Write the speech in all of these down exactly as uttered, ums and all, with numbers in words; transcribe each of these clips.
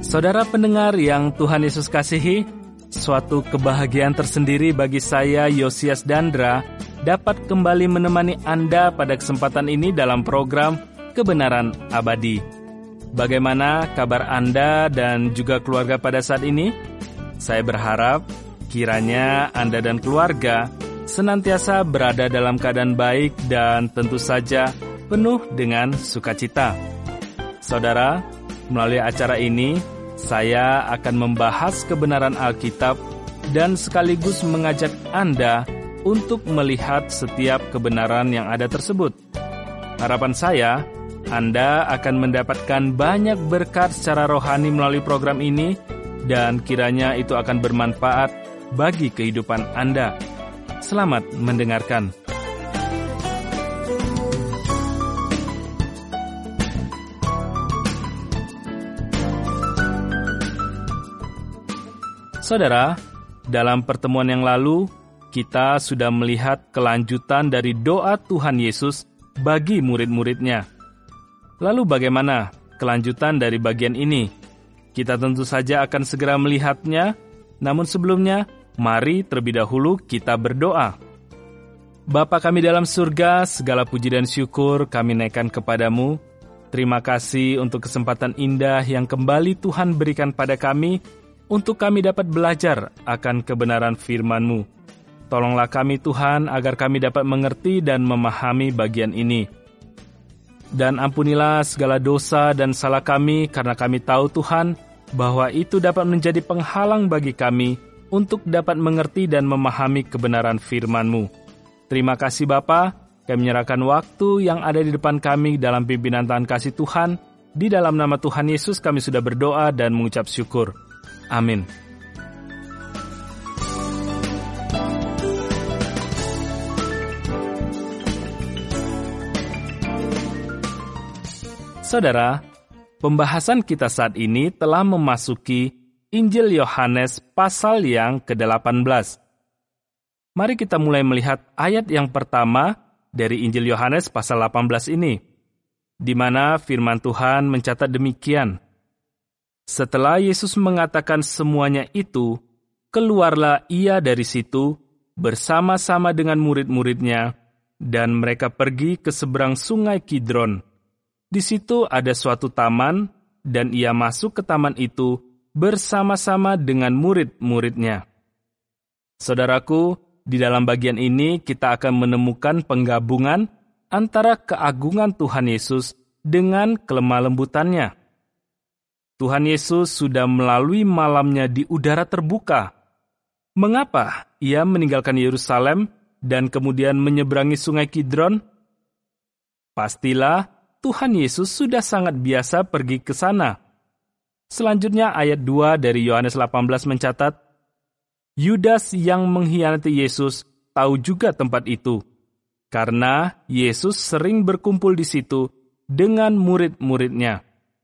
Saudara pendengar yang Tuhan Yesus kasihi, suatu kebahagiaan tersendiri bagi saya, Yosias Dandra, dapat kembali menemani Anda pada kesempatan ini dalam program Kebenaran Abadi. Bagaimana kabar Anda dan juga keluarga pada saat ini? Saya berharap kiranya Anda dan keluarga senantiasa berada dalam keadaan baik dan tentu saja penuh dengan sukacita. Saudara, melalui acara ini, saya akan membahas kebenaran Alkitab dan sekaligus mengajak Anda untuk melihat setiap kebenaran yang ada tersebut. Harapan saya, Anda akan mendapatkan banyak berkat secara rohani melalui program ini dan kiranya itu akan bermanfaat bagi kehidupan Anda. Selamat mendengarkan. Saudara, dalam pertemuan yang lalu, kita sudah melihat kelanjutan dari doa Tuhan Yesus bagi murid-muridnya. Lalu bagaimana kelanjutan dari bagian ini? Kita tentu saja akan segera melihatnya, namun sebelumnya, mari terlebih dahulu kita berdoa. Bapa kami dalam surga, segala puji dan syukur kami naikkan kepadamu. Terima kasih untuk kesempatan indah yang kembali Tuhan berikan pada kami, untuk kami dapat belajar akan kebenaran firman-Mu. Tolonglah kami Tuhan agar kami dapat mengerti dan memahami bagian ini. Dan ampunilah segala dosa dan salah kami karena kami tahu Tuhan bahwa itu dapat menjadi penghalang bagi kami untuk dapat mengerti dan memahami kebenaran firman-Mu. Terima kasih Bapa, kami menyerahkan waktu yang ada di depan kami dalam pimpinan tangan kasih Tuhan. Di dalam nama Tuhan Yesus kami sudah berdoa dan mengucap syukur. Amin. Saudara, pembahasan kita saat ini telah memasuki Injil Yohanes pasal yang kedelapan belas. Mari kita mulai melihat ayat yang pertama dari Injil Yohanes pasal delapan belas ini, di mana firman Tuhan mencatat demikian. Setelah Yesus mengatakan semuanya itu, keluarlah ia dari situ bersama-sama dengan murid-muridnya, dan mereka pergi ke seberang sungai Kidron. Di situ ada suatu taman, dan ia masuk ke taman itu bersama-sama dengan murid-muridnya. Saudaraku, di dalam bagian ini kita akan menemukan penggabungan antara keagungan Tuhan Yesus dengan kelemah lembutannya. Tuhan Yesus sudah melalui malamnya di udara terbuka. Mengapa ia meninggalkan Yerusalem dan kemudian menyeberangi sungai Kidron? Pastilah Tuhan Yesus sudah sangat biasa pergi ke sana. Selanjutnya ayat dua dari Yohanes delapan belas mencatat, Yudas yang mengkhianati Yesus tahu juga tempat itu, karena Yesus sering berkumpul di situ dengan murid-muridnya.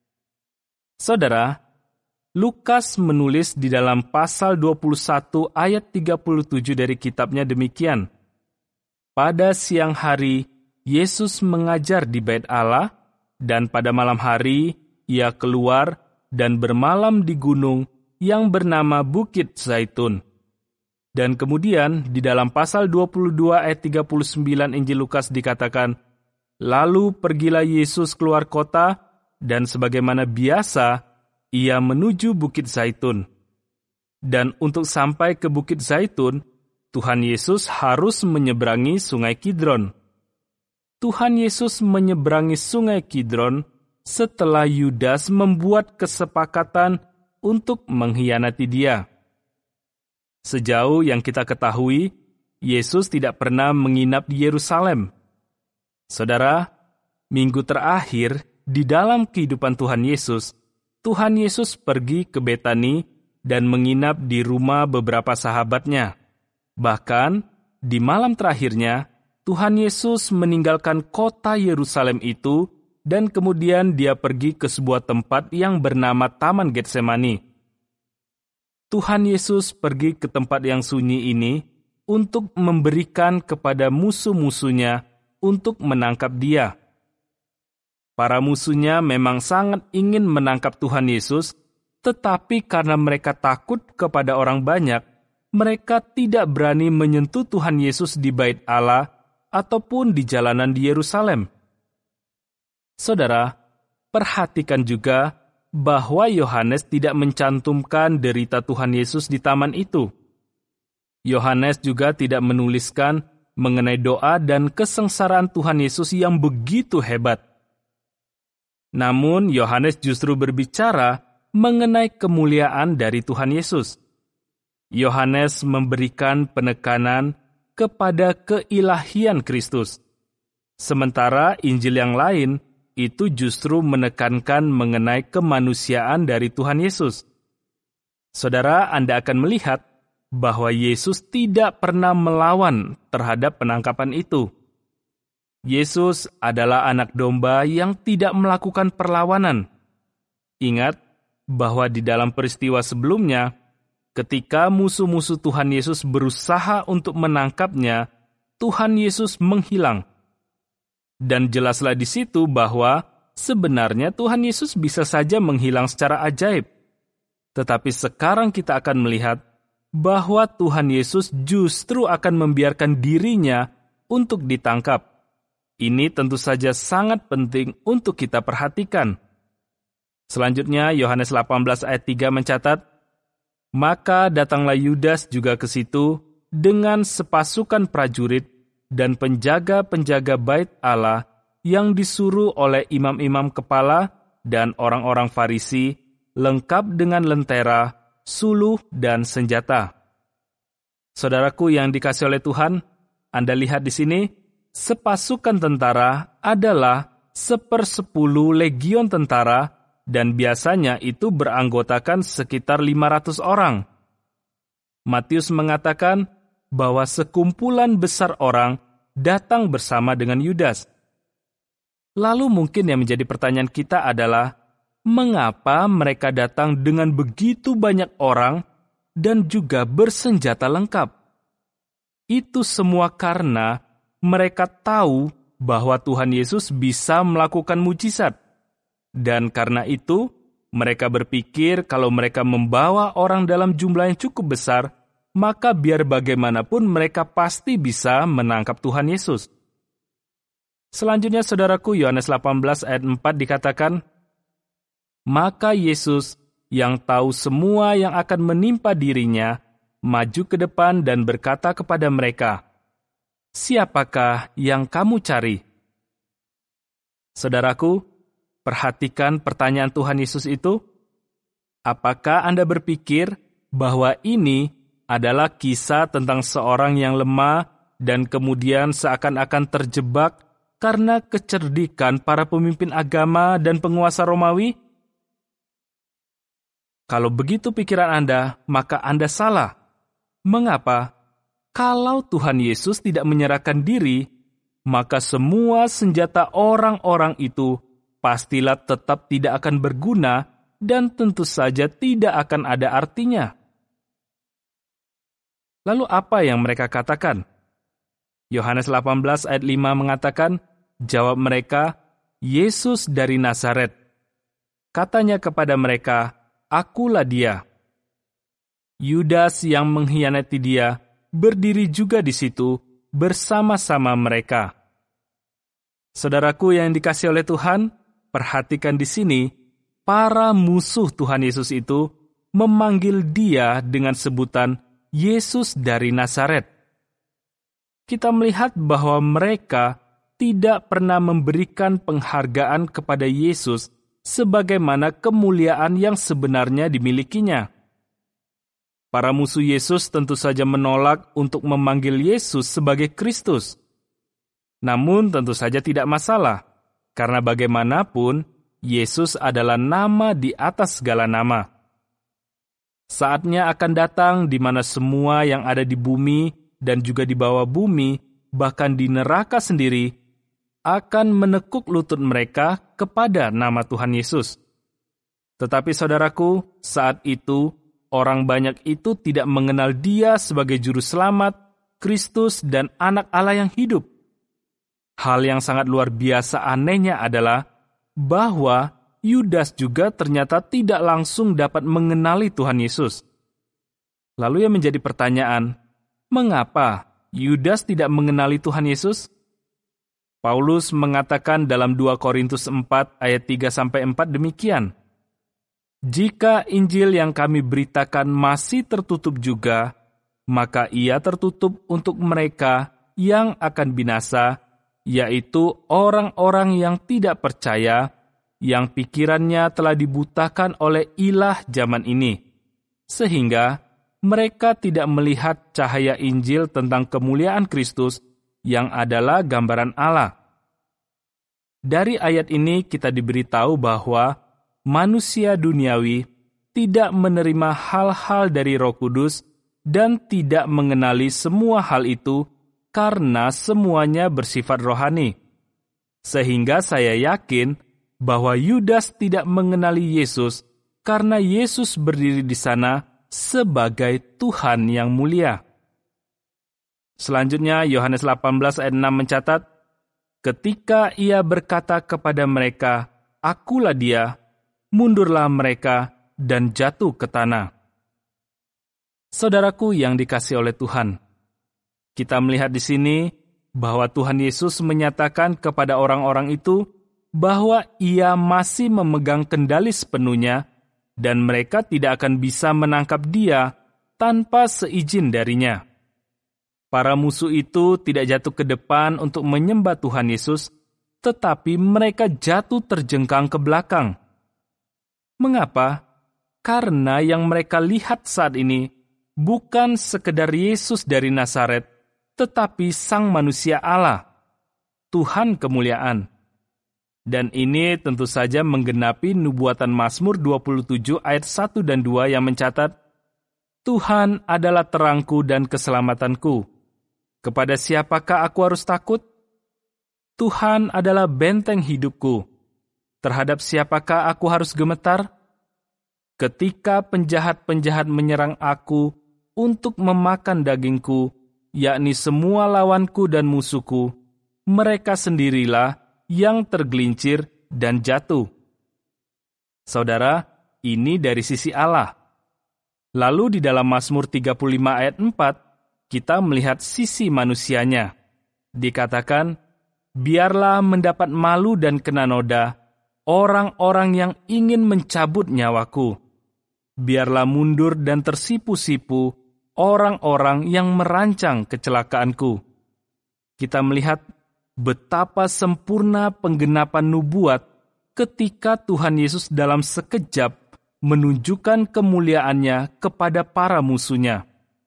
Saudara, Lukas menulis di dalam pasal dua puluh satu ayat tiga puluh tujuh dari kitabnya demikian. Pada siang hari, Yesus mengajar di Bait Allah, dan pada malam hari, ia keluar dan bermalam di gunung yang bernama Bukit Zaitun. Dan kemudian di dalam pasal dua puluh dua ayat tiga puluh sembilan Injil Lukas dikatakan, lalu pergilah Yesus keluar kota, dan sebagaimana biasa, ia menuju Bukit Zaitun. Dan untuk sampai ke Bukit Zaitun, Tuhan Yesus harus menyeberangi sungai Kidron. Tuhan Yesus menyeberangi sungai Kidron setelah Yudas membuat kesepakatan untuk mengkhianati dia. Sejauh yang kita ketahui, Yesus tidak pernah menginap di Yerusalem. Saudara, minggu terakhir di dalam kehidupan Tuhan Yesus, Tuhan Yesus pergi ke Betani dan menginap di rumah beberapa sahabatnya. Bahkan, di malam terakhirnya, Tuhan Yesus meninggalkan kota Yerusalem itu dan kemudian dia pergi ke sebuah tempat yang bernama Taman Getsemani. Tuhan Yesus pergi ke tempat yang sunyi ini untuk memberikan kepada musuh-musuhnya untuk menangkap dia. Para musuhnya memang sangat ingin menangkap Tuhan Yesus tetapi karena mereka takut kepada orang banyak, mereka tidak berani menyentuh Tuhan Yesus di Bait Allah ataupun di jalanan di Yerusalem. Saudara, perhatikan juga bahwa Yohanes tidak mencantumkan derita Tuhan Yesus di taman itu. Yohanes juga tidak menuliskan mengenai doa dan kesengsaraan Tuhan Yesus yang begitu hebat. Namun, Yohanes justru berbicara mengenai kemuliaan dari Tuhan Yesus. Yohanes memberikan penekanan kepada keilahian Kristus, sementara Injil yang lain itu justru menekankan mengenai kemanusiaan dari Tuhan Yesus. Saudara, Anda akan melihat bahwa Yesus tidak pernah melawan terhadap penangkapan itu. Yesus adalah anak domba yang tidak melakukan perlawanan. Ingat bahwa di dalam peristiwa sebelumnya, ketika musuh-musuh Tuhan Yesus berusaha untuk menangkapnya, Tuhan Yesus menghilang. Dan jelaslah di situ bahwa sebenarnya Tuhan Yesus bisa saja menghilang secara ajaib. Tetapi sekarang kita akan melihat bahwa Tuhan Yesus justru akan membiarkan dirinya untuk ditangkap. Ini tentu saja sangat penting untuk kita perhatikan. Selanjutnya, Yohanes delapan belas ayat tiga mencatat, "Maka datanglah Yudas juga ke situ dengan sepasukan prajurit dan penjaga-penjaga Bait Allah yang disuruh oleh imam-imam kepala dan orang-orang Farisi, lengkap dengan lentera, suluh, dan senjata." Saudaraku yang dikasihi oleh Tuhan, Anda lihat di sini, sepasukan tentara adalah sepersepuluh legion tentara, dan biasanya itu beranggotakan sekitar lima ratus orang. Matius mengatakan bahwa sekumpulan besar orang datang bersama dengan Yudas. Lalu mungkin yang menjadi pertanyaan kita adalah, mengapa mereka datang dengan begitu banyak orang dan juga bersenjata lengkap? Itu semua karena mereka tahu bahwa Tuhan Yesus bisa melakukan mujizat. Dan karena itu, mereka berpikir kalau mereka membawa orang dalam jumlah yang cukup besar, maka biar bagaimanapun mereka pasti bisa menangkap Tuhan Yesus. Selanjutnya, saudaraku, Yohanes delapan belas ayat empat dikatakan, "Maka Yesus yang tahu semua yang akan menimpa dirinya, maju ke depan dan berkata kepada mereka, 'Siapakah yang kamu cari?'" Saudaraku, perhatikan pertanyaan Tuhan Yesus itu. Apakah Anda berpikir bahwa ini adalah kisah tentang seorang yang lemah dan kemudian seakan-akan terjebak karena kecerdikan para pemimpin agama dan penguasa Romawi? Kalau begitu pikiran Anda, maka Anda salah. Mengapa? Kalau Tuhan Yesus tidak menyerahkan diri, maka semua senjata orang-orang itu pastilah tetap tidak akan berguna dan tentu saja tidak akan ada artinya. Lalu apa yang mereka katakan? Yohanes delapan belas ayat lima mengatakan, jawab mereka, Yesus dari Nazaret. Katanya kepada mereka, akulah dia. Yudas yang mengkhianati dia berdiri juga di situ bersama-sama mereka. Saudaraku yang dikasihi oleh Tuhan, perhatikan di sini, para musuh Tuhan Yesus itu memanggil dia dengan sebutan Yesus dari Nazaret. Kita melihat bahwa mereka tidak pernah memberikan penghargaan kepada Yesus sebagaimana kemuliaan yang sebenarnya dimilikinya. Para musuh Yesus tentu saja menolak untuk memanggil Yesus sebagai Kristus. Namun tentu saja tidak masalah, karena bagaimanapun Yesus adalah nama di atas segala nama. Saatnya akan datang di mana semua yang ada di bumi dan juga di bawah bumi, bahkan di neraka sendiri, akan menekuk lutut mereka kepada nama Tuhan Yesus. Tetapi saudaraku, saat itu, orang banyak itu tidak mengenal dia sebagai juru selamat, Kristus, dan anak Allah yang hidup. Hal yang sangat luar biasa anehnya adalah bahwa Yudas juga ternyata tidak langsung dapat mengenali Tuhan Yesus. Lalu yang menjadi pertanyaan, mengapa Yudas tidak mengenali Tuhan Yesus? Paulus mengatakan dalam dua Korintus empat ayat tiga sampai empat demikian, "Jika Injil yang kami beritakan masih tertutup juga, maka ia tertutup untuk mereka yang akan binasa, yaitu orang-orang yang tidak percaya, yang pikirannya telah dibutakan oleh ilah zaman ini, sehingga mereka tidak melihat cahaya Injil tentang kemuliaan Kristus yang adalah gambaran Allah." Dari ayat ini kita diberitahu bahwa manusia duniawi tidak menerima hal-hal dari Roh Kudus dan tidak mengenali semua hal itu karena semuanya bersifat rohani. Sehingga saya yakin bahwa Yudas tidak mengenali Yesus karena Yesus berdiri di sana sebagai Tuhan yang mulia. Selanjutnya Yohanes delapan belas ayat enam mencatat, ketika ia berkata kepada mereka, "Akulah dia," mundurlah mereka dan jatuh ke tanah. Saudaraku yang dikasihi oleh Tuhan, kita melihat di sini bahwa Tuhan Yesus menyatakan kepada orang-orang itu bahwa ia masih memegang kendali sepenuhnya dan mereka tidak akan bisa menangkap dia tanpa seizin darinya. Para musuh itu tidak jatuh ke depan untuk menyembah Tuhan Yesus, tetapi mereka jatuh terjengkang ke belakang. Mengapa? Karena yang mereka lihat saat ini bukan sekedar Yesus dari Nazaret, tetapi Sang Manusia Allah, Tuhan kemuliaan. Dan ini tentu saja menggenapi nubuatan Mazmur dua puluh tujuh ayat satu dan dua yang mencatat, "Tuhan adalah terangku dan keselamatanku. Kepada siapakah aku harus takut? Tuhan adalah benteng hidupku. Terhadap siapakah aku harus gemetar? Ketika penjahat-penjahat menyerang aku untuk memakan dagingku, yakni semua lawanku dan musuhku, mereka sendirilah yang tergelincir dan jatuh." Saudara, ini dari sisi Allah. Lalu di dalam Mazmur tiga puluh lima ayat empat, kita melihat sisi manusianya. Dikatakan, "Biarlah mendapat malu dan kena noda orang-orang yang ingin mencabut nyawaku. Biarlah mundur dan tersipu-sipu orang-orang yang merancang kecelakaanku." Kita melihat betapa sempurna penggenapan nubuat ketika Tuhan Yesus dalam sekejap menunjukkan kemuliaannya kepada para musuhnya.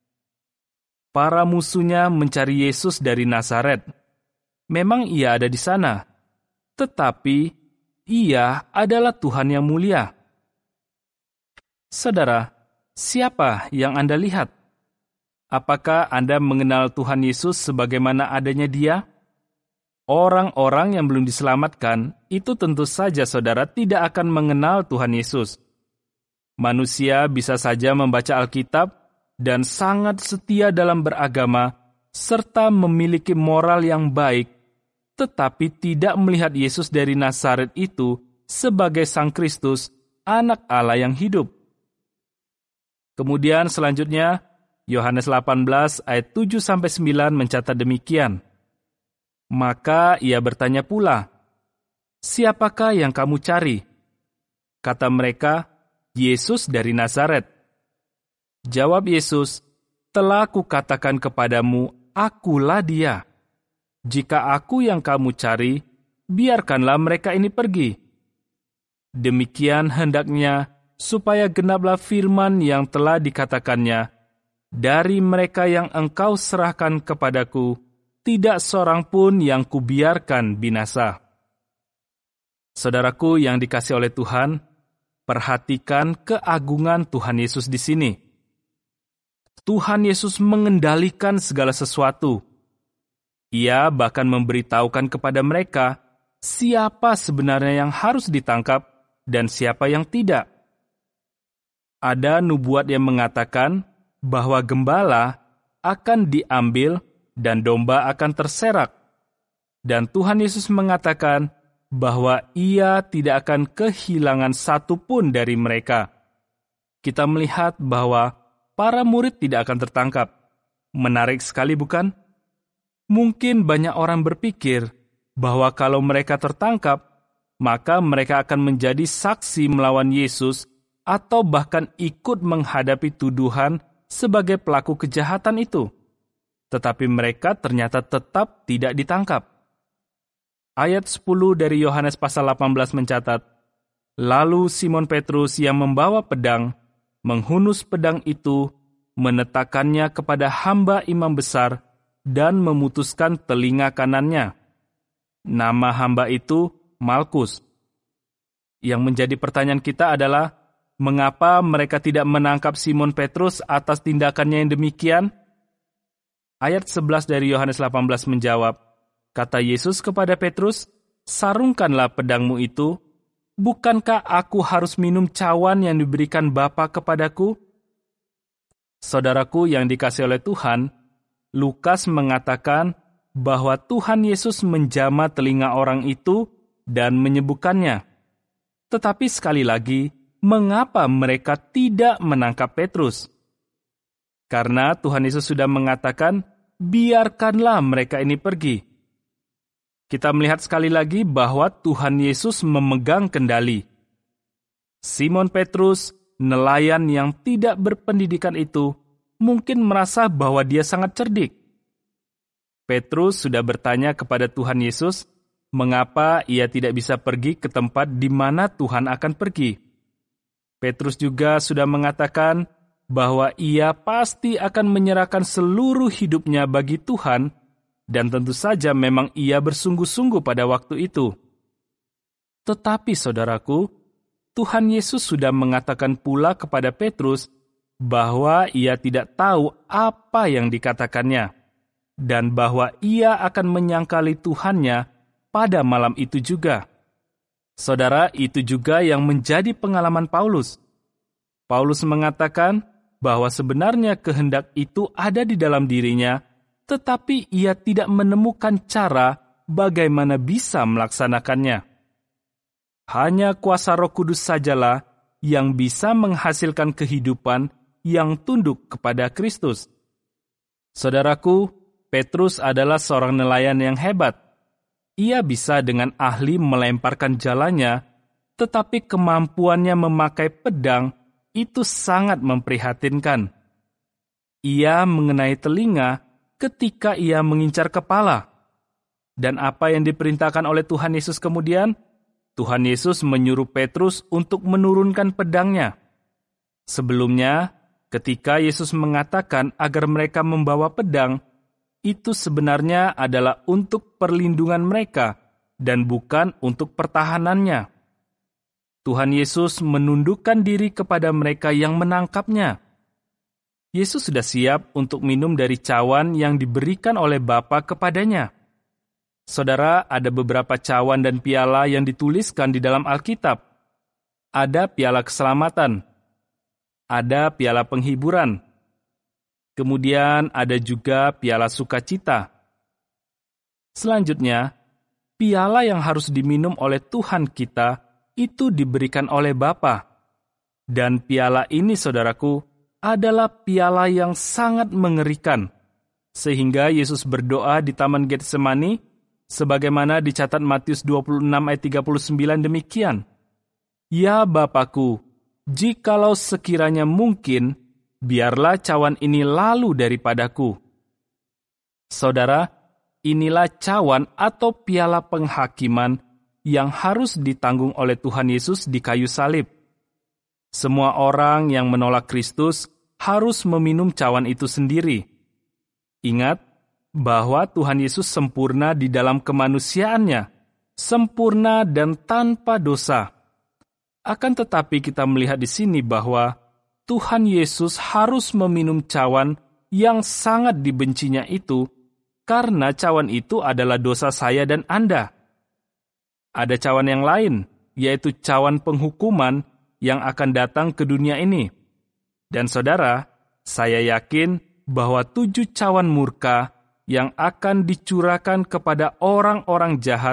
Para musuhnya mencari Yesus dari Nazaret. Memang ia ada di sana, tetapi ia adalah Tuhan yang mulia. Saudara, siapa yang Anda lihat? Apakah Anda mengenal Tuhan Yesus sebagaimana adanya Dia? Orang-orang yang belum diselamatkan, itu tentu saja saudara tidak akan mengenal Tuhan Yesus. Manusia bisa saja membaca Alkitab dan sangat setia dalam beragama, serta memiliki moral yang baik, tetapi tidak melihat Yesus dari Nazaret itu sebagai Sang Kristus, Anak Allah yang hidup. Kemudian selanjutnya, Yohanes delapan belas ayat tujuh sampai sembilan mencatat demikian. Maka ia bertanya pula, "Siapakah yang kamu cari?" Kata mereka, "Yesus dari Nazaret." Jawab Yesus, "Telah kukatakan kepadamu, akulah dia. Jika aku yang kamu cari, biarkanlah mereka ini pergi." Demikian hendaknya, supaya genaplah firman yang telah dikatakannya, "Dari mereka yang engkau serahkan kepadaku, tidak seorang pun yang kubiarkan binasa." Saudaraku yang dikasihi oleh Tuhan, perhatikan keagungan Tuhan Yesus di sini. Tuhan Yesus mengendalikan segala sesuatu. Ia bahkan memberitahukan kepada mereka siapa sebenarnya yang harus ditangkap dan siapa yang tidak. Ada nubuat yang mengatakan bahwa gembala akan diambil dan domba akan terserak. Dan Tuhan Yesus mengatakan bahwa ia tidak akan kehilangan satu pun dari mereka. Kita melihat bahwa para murid tidak akan tertangkap. Menarik sekali, bukan? Mungkin banyak orang berpikir bahwa kalau mereka tertangkap, maka mereka akan menjadi saksi melawan Yesus atau bahkan ikut menghadapi tuduhan sebagai pelaku kejahatan itu. Tetapi mereka ternyata tetap tidak ditangkap. Ayat sepuluh dari Yohanes pasal delapan belas mencatat, lalu Simon Petrus yang membawa pedang, menghunus pedang itu, menetakannya kepada hamba imam besar, dan memutuskan telinga kanannya. Nama hamba itu Malkus. Yang menjadi pertanyaan kita adalah, mengapa mereka tidak menangkap Simon Petrus atas tindakannya yang demikian? Ayat sebelas dari Yohanes delapan belas menjawab, kata Yesus kepada Petrus, sarungkanlah pedangmu itu, bukankah aku harus minum cawan yang diberikan Bapa kepadaku? Saudaraku yang dikasihi oleh Tuhan, Lukas mengatakan bahwa Tuhan Yesus menjamah telinga orang itu dan menyembuhkannya. Tetapi sekali lagi, mengapa mereka tidak menangkap Petrus? Karena Tuhan Yesus sudah mengatakan, biarkanlah mereka ini pergi. Kita melihat sekali lagi bahwa Tuhan Yesus memegang kendali. Simon Petrus, nelayan yang tidak berpendidikan itu, mungkin merasa bahwa dia sangat cerdik. Petrus sudah bertanya kepada Tuhan Yesus, mengapa ia tidak bisa pergi ke tempat di mana Tuhan akan pergi. Petrus juga sudah mengatakan bahwa ia pasti akan menyerahkan seluruh hidupnya bagi Tuhan, dan tentu saja memang ia bersungguh-sungguh pada waktu itu. Tetapi saudaraku, Tuhan Yesus sudah mengatakan pula kepada Petrus bahwa ia tidak tahu apa yang dikatakannya, dan bahwa ia akan menyangkali Tuhannya pada malam itu juga. Saudara, itu juga yang menjadi pengalaman Paulus. Paulus mengatakan bahwa sebenarnya kehendak itu ada di dalam dirinya, tetapi ia tidak menemukan cara bagaimana bisa melaksanakannya. Hanya kuasa Roh Kudus sajalah yang bisa menghasilkan kehidupan yang tunduk kepada Kristus. Saudaraku, Petrus adalah seorang nelayan yang hebat. Ia bisa dengan ahli melemparkan jalannya, tetapi kemampuannya memakai pedang itu sangat memprihatinkan. Ia mengenai telinga ketika ia mengincar kepala. Dan apa yang diperintahkan oleh Tuhan Yesus kemudian? Tuhan Yesus menyuruh Petrus untuk menurunkan pedangnya. Sebelumnya, ketika Yesus mengatakan agar mereka membawa pedang, itu sebenarnya adalah untuk perlindungan mereka dan bukan untuk pertahanannya. Tuhan Yesus menundukkan diri kepada mereka yang menangkapnya. Yesus sudah siap untuk minum dari cawan yang diberikan oleh Bapa kepadanya. Saudara, ada beberapa cawan dan piala yang dituliskan di dalam Alkitab. Ada piala keselamatan, ada piala penghiburan, kemudian ada juga piala sukacita. Selanjutnya, piala yang harus diminum oleh Tuhan kita itu diberikan oleh Bapa. Dan piala ini, saudaraku, adalah piala yang sangat mengerikan, sehingga Yesus berdoa di Taman Getsemani, sebagaimana dicatat Matius dua puluh enam ayat tiga puluh sembilan demikian. Ya Bapa-Ku, jikalau sekiranya mungkin, biarlah cawan ini lalu daripadaku. Saudara, inilah cawan atau piala penghakiman yang harus ditanggung oleh Tuhan Yesus di kayu salib. Semua orang yang menolak Kristus harus meminum cawan itu sendiri. Ingat bahwa Tuhan Yesus sempurna di dalam kemanusiaannya, sempurna dan tanpa dosa. Akan tetapi kita melihat di sini bahwa Tuhan Yesus harus meminum cawan yang sangat dibencinya itu, karena cawan itu adalah dosa saya dan Anda. Ada cawan yang lain, yaitu cawan penghukuman yang akan datang ke dunia ini. Dan saudara, saya yakin bahwa tujuh cawan murka yang akan dicurahkan kepada orang-orang jahat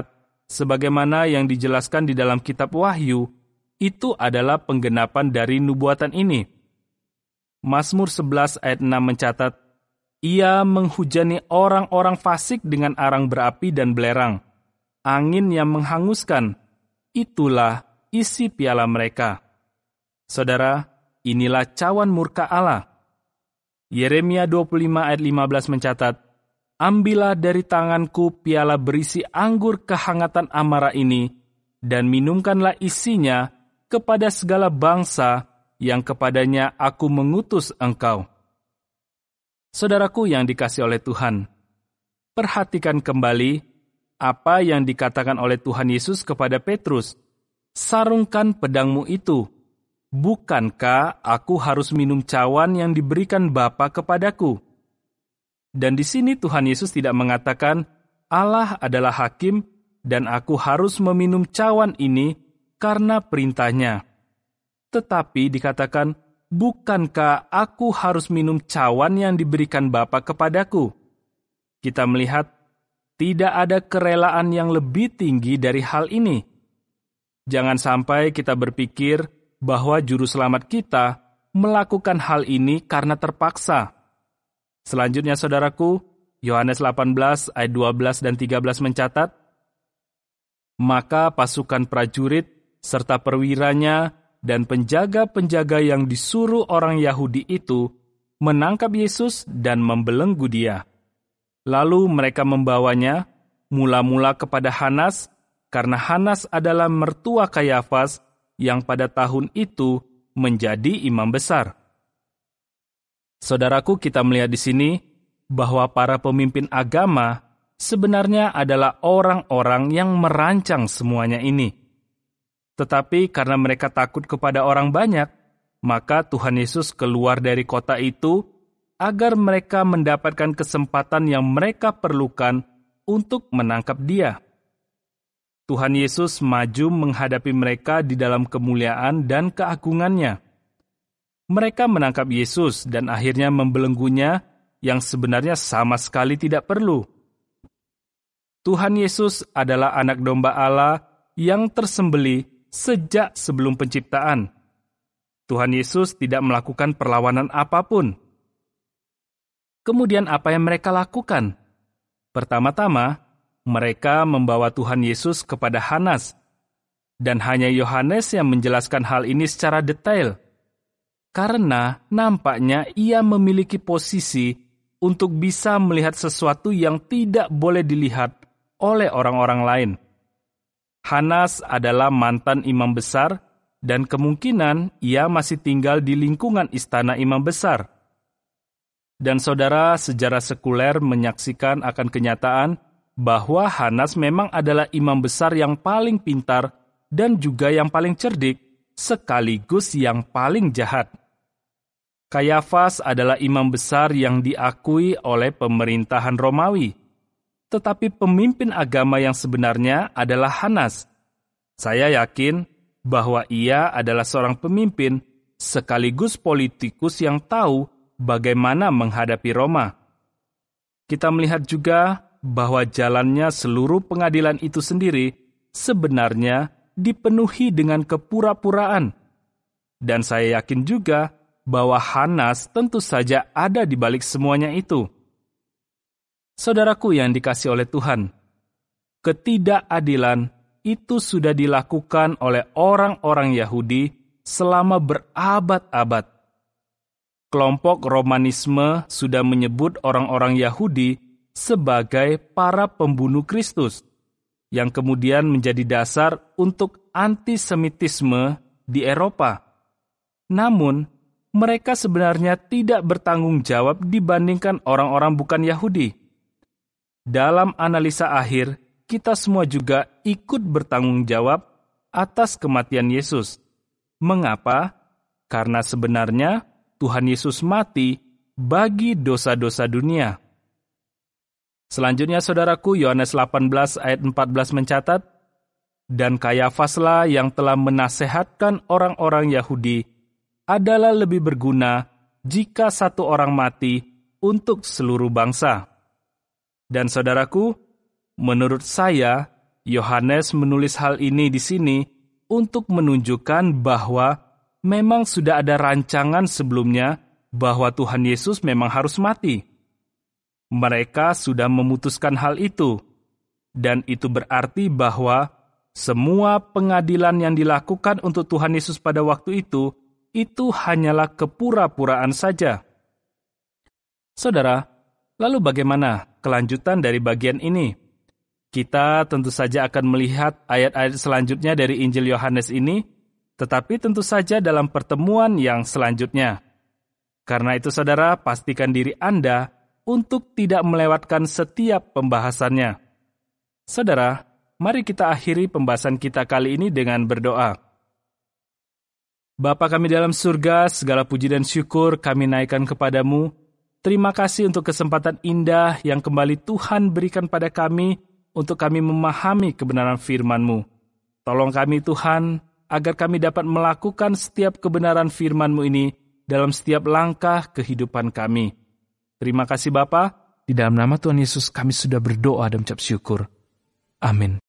sebagaimana yang dijelaskan di dalam kitab Wahyu, itu adalah penggenapan dari nubuatan ini. Mazmur sebelas ayat enam mencatat, Ia menghujani orang-orang fasik dengan arang berapi dan belerang, angin yang menghanguskan, itulah isi piala mereka. Saudara, inilah cawan murka Allah. Yeremia dua puluh lima ayat lima belas mencatat, Ambillah dari tanganku piala berisi anggur kehangatan amarah ini, dan minumkanlah isinya kepada segala bangsa yang kepadanya aku mengutus engkau. Saudaraku yang dikasihi oleh Tuhan, perhatikan kembali apa yang dikatakan oleh Tuhan Yesus kepada Petrus. Sarungkan pedangmu itu. Bukankah aku harus minum cawan yang diberikan Bapa kepadaku? Dan di sini Tuhan Yesus tidak mengatakan, Allah adalah hakim dan aku harus meminum cawan ini karena perintahnya. Tetapi dikatakan, bukankah aku harus minum cawan yang diberikan Bapa kepadaku? Kita melihat, tidak ada kerelaan yang lebih tinggi dari hal ini. Jangan sampai kita berpikir bahwa juru selamat kita melakukan hal ini karena terpaksa. Selanjutnya saudaraku, Yohanes delapan belas ayat dua belas dan tiga belas mencatat, Maka pasukan prajurit serta perwiranya dan penjaga-penjaga yang disuruh orang Yahudi itu menangkap Yesus dan membelenggu dia. Lalu mereka membawanya mula-mula kepada Hanas, karena Hanas adalah mertua Kayafas yang pada tahun itu menjadi imam besar. Saudaraku, kita melihat di sini bahwa para pemimpin agama sebenarnya adalah orang-orang yang merancang semuanya ini. Tetapi karena mereka takut kepada orang banyak, maka Tuhan Yesus keluar dari kota itu agar mereka mendapatkan kesempatan yang mereka perlukan untuk menangkap dia. Tuhan Yesus maju menghadapi mereka di dalam kemuliaan dan keagungannya. Mereka menangkap Yesus dan akhirnya membelenggunya yang sebenarnya sama sekali tidak perlu. Tuhan Yesus adalah anak domba Allah yang tersembelih sejak sebelum penciptaan. Tuhan Yesus tidak melakukan perlawanan apapun. Kemudian apa yang mereka lakukan? Pertama-tama, mereka membawa Tuhan Yesus kepada Hanas. Dan hanya Yohanes yang menjelaskan hal ini secara detail. Karena nampaknya ia memiliki posisi untuk bisa melihat sesuatu yang tidak boleh dilihat oleh orang-orang lain. Hanas adalah mantan imam besar dan kemungkinan ia masih tinggal di lingkungan istana imam besar. Dan saudara, sejarah sekuler menyaksikan akan kenyataan bahwa Hanas memang adalah imam besar yang paling pintar dan juga yang paling cerdik, sekaligus yang paling jahat. Kayafas adalah imam besar yang diakui oleh pemerintahan Romawi. Tetapi pemimpin agama yang sebenarnya adalah Hanas. Saya yakin bahwa ia adalah seorang pemimpin sekaligus politikus yang tahu bagaimana menghadapi Roma. Kita melihat juga bahwa jalannya seluruh pengadilan itu sendiri sebenarnya dipenuhi dengan kepura-puraan. Dan saya yakin juga bahwa Hanas tentu saja ada di balik semuanya itu. Saudaraku yang dikasihi oleh Tuhan, ketidakadilan itu sudah dilakukan oleh orang-orang Yahudi selama berabad-abad. Kelompok Romanisme sudah menyebut orang-orang Yahudi sebagai para pembunuh Kristus, yang kemudian menjadi dasar untuk antisemitisme di Eropa. Namun, mereka sebenarnya tidak bertanggung jawab dibandingkan orang-orang bukan Yahudi. Dalam analisa akhir, kita semua juga ikut bertanggung jawab atas kematian Yesus. Mengapa? Karena sebenarnya Tuhan Yesus mati bagi dosa-dosa dunia. Selanjutnya, saudaraku, Yohanes delapan belas ayat empat belas mencatat, Dan Kayafaslah yang telah menasehatkan orang-orang Yahudi adalah lebih berguna jika satu orang mati untuk seluruh bangsa. Dan saudaraku, menurut saya, Yohanes menulis hal ini di sini untuk menunjukkan bahwa memang sudah ada rancangan sebelumnya bahwa Tuhan Yesus memang harus mati. Mereka sudah memutuskan hal itu, dan itu berarti bahwa semua pengadilan yang dilakukan untuk Tuhan Yesus pada waktu itu, itu hanyalah kepura-puraan saja. Saudara, lalu bagaimana kelanjutan dari bagian ini? Kita tentu saja akan melihat ayat-ayat selanjutnya dari Injil Yohanes ini, tetapi tentu saja dalam pertemuan yang selanjutnya. Karena itu saudara, pastikan diri Anda untuk tidak melewatkan setiap pembahasannya. Saudara, mari kita akhiri pembahasan kita kali ini dengan berdoa. Bapa kami dalam surga, segala puji dan syukur kami naikkan kepadamu. Terima kasih untuk kesempatan indah yang kembali Tuhan berikan pada kami untuk kami memahami kebenaran firman-Mu. Tolong kami Tuhan, agar kami dapat melakukan setiap kebenaran firman-Mu ini dalam setiap langkah kehidupan kami. Terima kasih Bapa, di dalam nama Tuhan Yesus kami sudah berdoa dan mengucap syukur. Amin.